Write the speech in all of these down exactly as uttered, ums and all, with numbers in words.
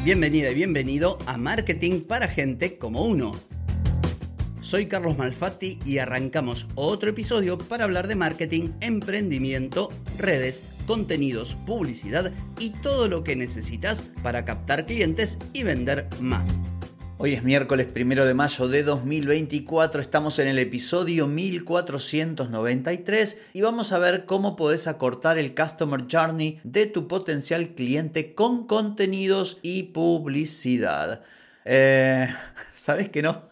Bienvenida y bienvenido a Marketing para Gente como Uno. Soy Carlos Malfatti y arrancamos otro episodio para hablar de marketing, emprendimiento, redes, contenidos, publicidad y todo lo que necesitas para captar clientes y vender más. Hoy es miércoles primero de mayo de dos mil veinticuatro, estamos en el episodio mil cuatrocientos noventa y tres y vamos a ver cómo podés acortar el Customer Journey de tu potencial cliente con contenidos y publicidad. Eh, ¿Sabes que no?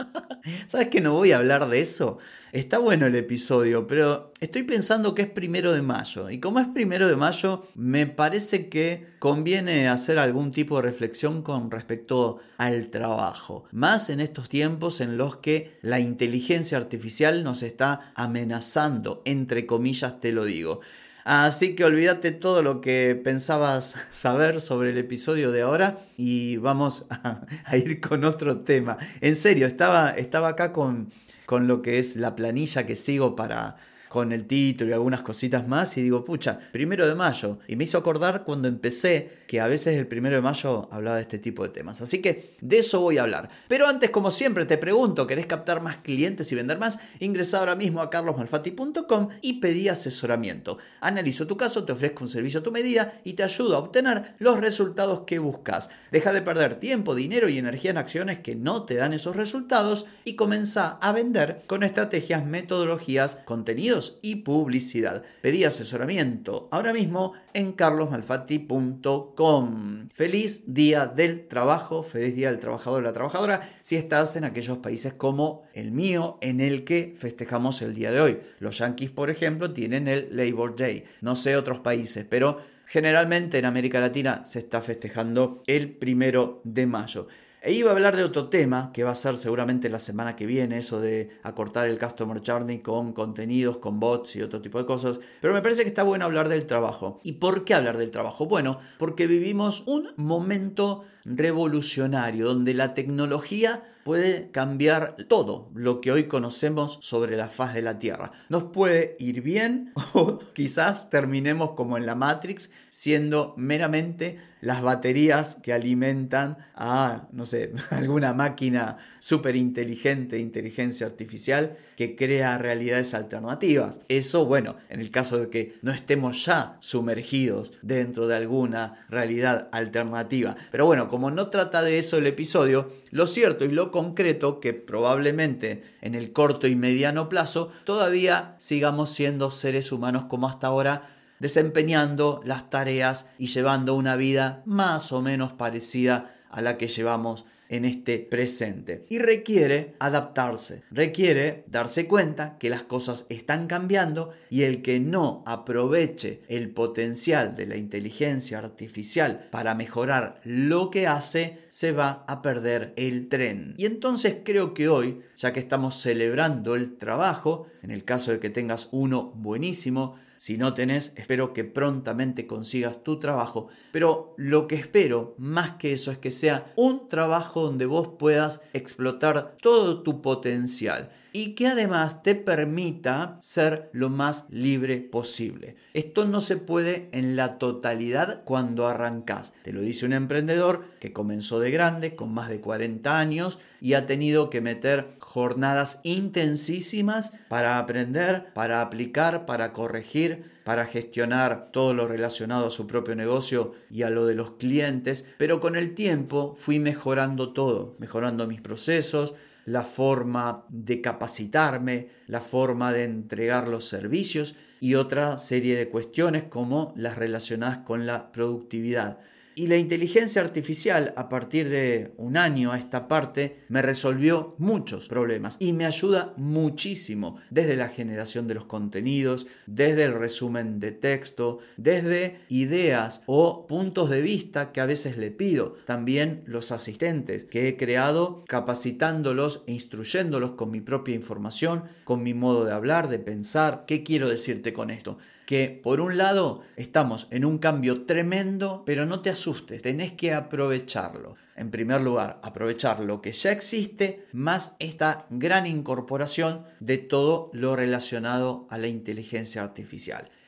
¿Sabes que no voy a hablar de eso? Está bueno el episodio, pero estoy pensando que es primero de mayo. Y como es primero de mayo, me parece que conviene hacer algún tipo de reflexión con respecto al trabajo. Más en estos tiempos en los que la inteligencia artificial nos está amenazando, entre comillas te lo digo. Así que olvídate todo lo que pensabas saber sobre el episodio de ahora y vamos a, a ir con otro tema. En serio, estaba, estaba acá con, con lo que es la planilla que sigo para, con el título y algunas cositas más y digo, pucha, primero de mayo. Y me hizo acordar cuando empecé que a veces el primero de mayo hablaba de este tipo de temas. Así que de eso voy a hablar. Pero antes, como siempre, te pregunto, ¿querés captar más clientes y vender más? Ingresa ahora mismo a carlos malfatti punto com y pedí asesoramiento. Analizo tu caso, te ofrezco un servicio a tu medida y te ayudo a obtener los resultados que buscas. Deja de perder tiempo, dinero y energía en acciones que no te dan esos resultados y comienza a vender con estrategias, metodologías, contenidos y publicidad. Pedí asesoramiento ahora mismo en carlos malfatti punto com. Feliz Día del Trabajo, feliz Día del Trabajador o la Trabajadora si estás en aquellos países como el mío en el que festejamos el día de hoy. Los yanquis, por ejemplo, tienen el Labor Day. No sé otros países, pero generalmente en América Latina se está festejando el primero de mayo. E iba a hablar de otro tema que va a ser seguramente la semana que viene, eso de acortar el Customer Journey con contenidos, con bots y otro tipo de cosas. Pero me parece que está bueno hablar del trabajo. ¿Y por qué hablar del trabajo? Bueno, porque vivimos un momento revolucionario donde la tecnología puede cambiar todo lo que hoy conocemos sobre la faz de la Tierra. Nos puede ir bien o quizás terminemos como en la Matrix siendo meramente las baterías que alimentan a, no sé, alguna máquina súper inteligente, inteligencia artificial que crea realidades alternativas. Eso, bueno, en el caso de que no estemos ya sumergidos dentro de alguna realidad alternativa. Pero bueno, como no trata de eso el episodio, lo cierto y lo concreto que probablemente en el corto y mediano plazo todavía sigamos siendo seres humanos como hasta ahora, desempeñando las tareas y llevando una vida más o menos parecida a la que llevamos en este presente. Y requiere adaptarse, requiere darse cuenta que las cosas están cambiando y el que no aproveche el potencial de la inteligencia artificial para mejorar lo que hace, se va a perder el tren. Y entonces creo que hoy, ya que estamos celebrando el trabajo, en el caso de que tengas uno buenísimo, si no tenés, espero que prontamente consigas tu trabajo. Pero lo que espero, más que eso, es que sea un trabajo donde vos puedas explotar todo tu potencial y que además te permita ser lo más libre posible. Esto no se puede en la totalidad cuando arrancás. Te lo dice un emprendedor que comenzó de grande, con más de cuarenta años, y ha tenido que meter jornadas intensísimas para aprender, para aplicar, para corregir, para gestionar todo lo relacionado a su propio negocio y a lo de los clientes. Pero con el tiempo fui mejorando todo, mejorando mis procesos, la forma de capacitarme, la forma de entregar los servicios y otra serie de cuestiones como las relacionadas con la productividad. Y la inteligencia artificial, a partir de un año a esta parte, me resolvió muchos problemas y me ayuda muchísimo, desde la generación de los contenidos, desde el resumen de texto, desde ideas o puntos de vista que a veces le pido. También los asistentes que he creado, capacitándolos e instruyéndolos con mi propia información, con mi modo de hablar, de pensar. ¿Qué quiero decirte con esto? Que por un lado estamos en un cambio tremendo, pero no te asustes, tenés que aprovecharlo. En primer lugar, aprovechar lo que ya existe, más esta gran incorporación de todo lo relacionado a la inteligencia artificial.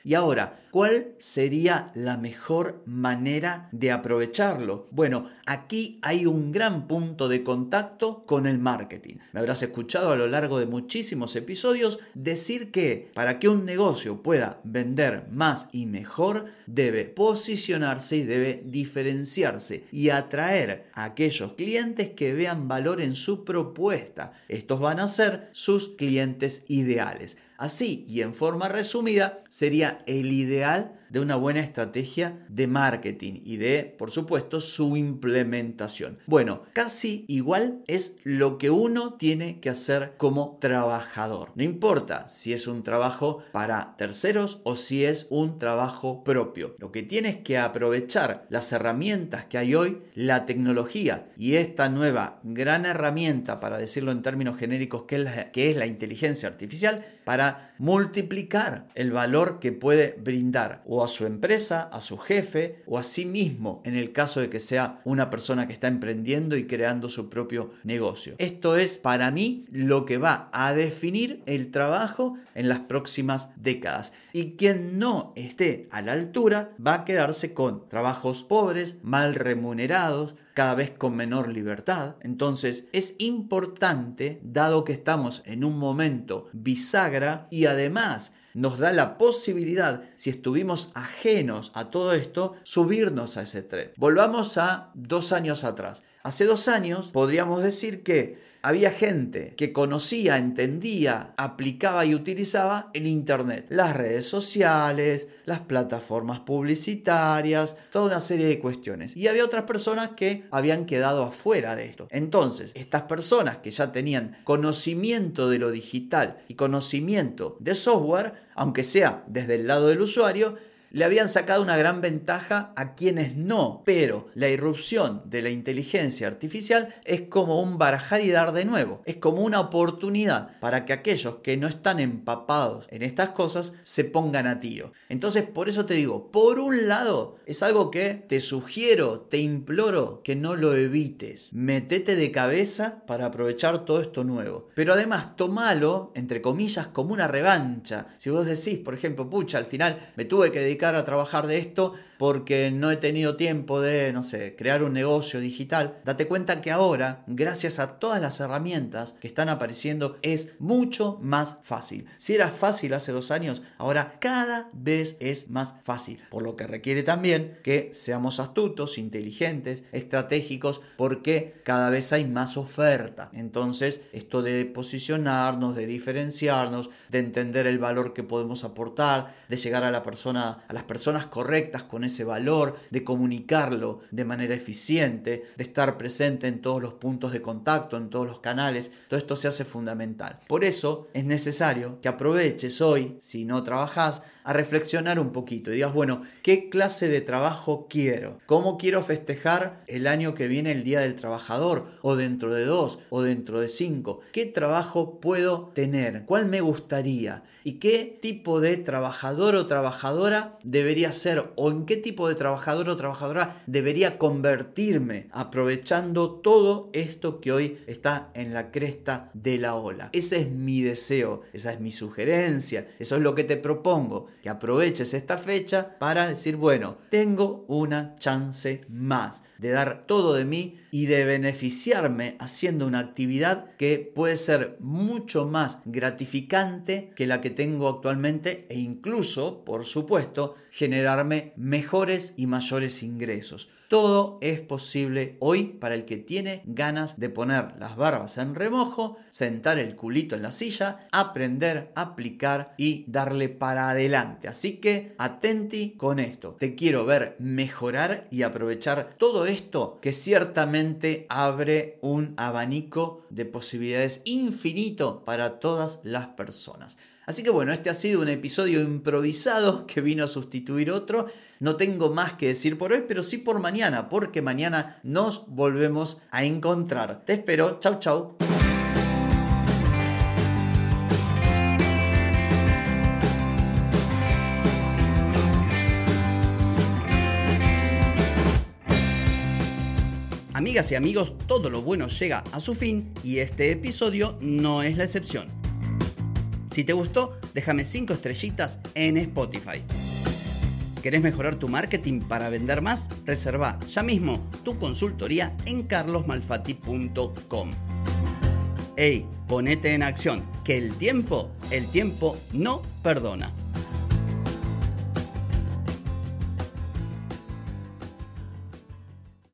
Y ahora, ¿cuál sería la mejor manera de aprovecharlo? Bueno, aquí hay un gran punto de contacto con el marketing. Me habrás escuchado a lo largo de muchísimos episodios decir que para que un negocio pueda vender más y mejor, debe posicionarse y debe diferenciarse y atraer a aquellos clientes que vean valor en su propuesta. Estos van a ser sus clientes ideales. Así y en forma resumida, sería el ideal de una buena estrategia de marketing y de, por supuesto, su implementación. Bueno, casi igual es lo que uno tiene que hacer como trabajador. No importa si es un trabajo para terceros o si es un trabajo propio. Lo que tienes que aprovechar las herramientas que hay hoy, la tecnología y esta nueva gran herramienta, para decirlo en términos genéricos, que es la, que es la inteligencia artificial, para multiplicar el valor que puede brindar o a su empresa, a su jefe o a sí mismo, en el caso de que sea una persona que está emprendiendo y creando su propio negocio. Esto es para mí lo que va a definir el trabajo en las próximas décadas. Y quien no esté a la altura va a quedarse con trabajos pobres, mal remunerados, cada vez con menor libertad. Entonces es importante, dado que estamos en un momento bisagra y además nos da la posibilidad, si estuvimos ajenos a todo esto, subirnos a ese tren. Volvamos a dos años atrás. Hace dos años podríamos decir que había gente que conocía, entendía, aplicaba y utilizaba el Internet, las redes sociales, las plataformas publicitarias, toda una serie de cuestiones. Y había otras personas que habían quedado afuera de esto. Entonces, estas personas que ya tenían conocimiento de lo digital y conocimiento de software, aunque sea desde el lado del usuario, le habían sacado una gran ventaja a quienes no, pero la irrupción de la inteligencia artificial es como un barajar y dar de nuevo, es como una oportunidad para que aquellos que no están empapados en estas cosas se pongan a tiro. Entonces, por eso te digo, por un lado, es algo que te sugiero, te imploro que no lo evites. Metete de cabeza para aprovechar todo esto nuevo. Pero además, tomalo, entre comillas, como una revancha. Si vos decís, por ejemplo, pucha, al final me tuve que dedicar a trabajar de esto porque no he tenido tiempo de, no sé, crear un negocio digital. Date cuenta que ahora, gracias a todas las herramientas que están apareciendo, es mucho más fácil. Si era fácil hace dos años, ahora cada vez es más fácil. Por lo que requiere también que seamos astutos, inteligentes, estratégicos, porque cada vez hay más oferta. Entonces, esto de posicionarnos, de diferenciarnos, de entender el valor que podemos aportar, de llegar a la persona, a las personas correctas con ese valor, de comunicarlo de manera eficiente, de estar presente en todos los puntos de contacto, en todos los canales. Todo esto se hace fundamental. Por eso es necesario que aproveches hoy, si no trabajás, a reflexionar un poquito y digas, bueno, ¿qué clase de trabajo quiero? ¿Cómo quiero festejar el año que viene el Día del Trabajador? ¿O dentro de dos? ¿O dentro de cinco? ¿Qué trabajo puedo tener? ¿Cuál me gustaría? ¿Y qué tipo de trabajador o trabajadora debería ser? ¿O en qué tipo de trabajador o trabajadora debería convertirme aprovechando todo esto que hoy está en la cresta de la ola? Ese es mi deseo, esa es mi sugerencia, eso es lo que te propongo, que aproveches esta fecha para decir, bueno, tengo una chance más de dar todo de mí y de beneficiarme haciendo una actividad que puede ser mucho más gratificante que la que tengo actualmente e incluso, por supuesto, generarme mejores y mayores ingresos. Todo es posible hoy para el que tiene ganas de poner las barbas en remojo, sentar el culito en la silla, aprender, aplicar y darle para adelante. Así que atenti con esto. Te quiero ver mejorar y aprovechar todo esto que ciertamente abre un abanico de posibilidades infinito para todas las personas. Así que bueno, este ha sido un episodio improvisado que vino a sustituir otro. No tengo más que decir por hoy, pero sí por mañana, porque mañana nos volvemos a encontrar. Te espero. Chau, chau. Amigas y amigos, todo lo bueno llega a su fin y este episodio no es la excepción. Si te gustó, déjame cinco estrellitas en Spotify. ¿Querés mejorar tu marketing para vender más? Reserva ya mismo tu consultoría en carlos malfatti punto com. ¡Ey! Ponete en acción, que el tiempo, el tiempo no perdona.